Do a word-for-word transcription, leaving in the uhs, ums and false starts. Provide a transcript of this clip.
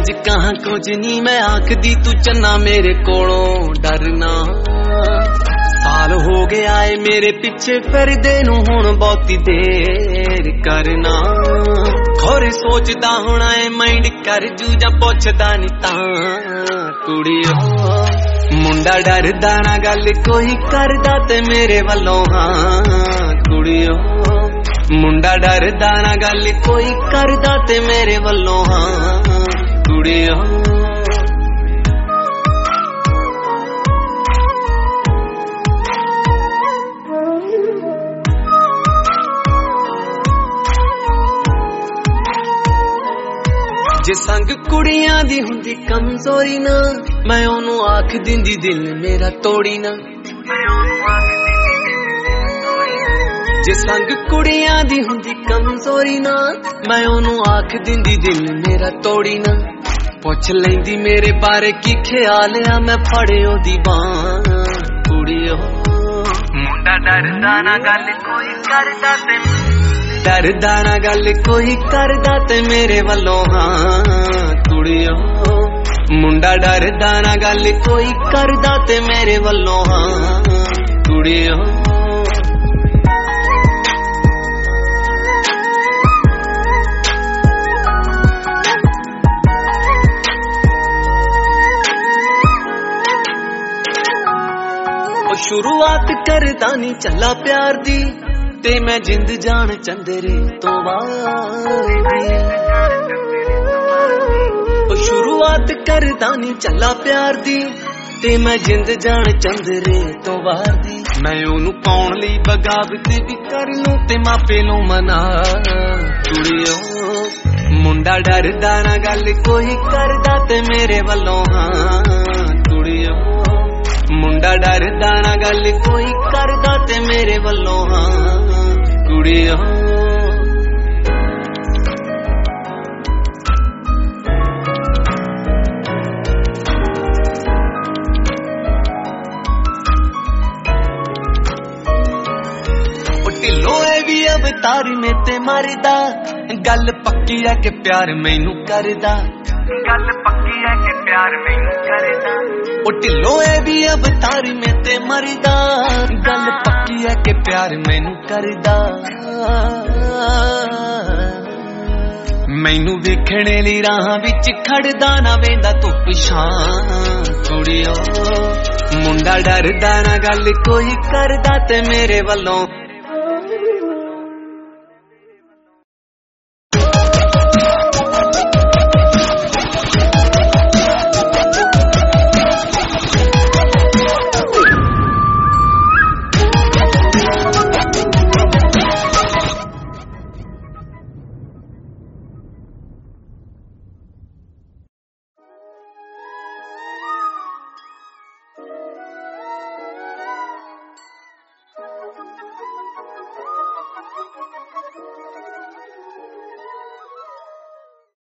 कुछ कहां कुछ नहीं मैं आखदी तू चन्ना मेरे कोलों डरना। साल हो गया है मेरे पिछे फिरदे नू हुण बहुती देर करना। खोरे सोचदा होना है माइंड कर जू जा पुछदा नी तां कुड़ियो। मुंडा डरदा ना गल कोई करदा ते मेरे वल्लों हां कुड़ियो। मुंडा डरदा ना गल कोई करदा ते मेरे वल्लों हां कुड़ियो। जे संग कुड़ियां दी हुंदी कमजोरी ना मैं ओनू आख दिंदी दिल मेरा तोड़ी ना। जे संग कुड़ियां दी हुंदी कमजोरी ना मैं ओनू आख दिंदी दिल मेरा तोड़ी ना। पुछ लैंदी मेरे बारे की ख्याल आ मैं फड़े ओदी बांह कुड़ियो। मुंडा डरदा ना गल कोई करदा ते डरदा ना गल कोई करदा ते मेरे वल्लों हां कुड़ियो। मुंडा डरदा ना गल कोई करदा ते मेरे वल्लों हां कुड़ियो। शुरुआत करदा नी चला प्यार दी ते मैं जिंद जान चंदेरे तो वार दी। शुरुआत करदा नी चला प्यार दी ते मैं जिंद जान चंदेरे तो वार दी। मैं ओनू पाउण लई बगावत भी कर लूं ते मापे नू मना कुड़ियो। मुंडा डरदा ना गल कोई करदा ते मेरे वल्लों हां कुड़ियो। मुंडा डरदा ना गल कोई करदा ते मेरे वल्लों हां कुड़ियो। ढिलो है भी अवतार में ते मरदा गल पक्की है कि प्यार मैनू करदा। गल पक्की है कि प्यार मैनू करदा। ओ ढिलो है भी अवतार में ते मरदा गल पक्की है कि प्यार मैनू करदा। मैनू वेखणे लई राह विच खड़दा ना वेंदा तू पिछां कुड़ियो। मुंडा डरदा ना गल कोई करदा ते मेरे वल्लों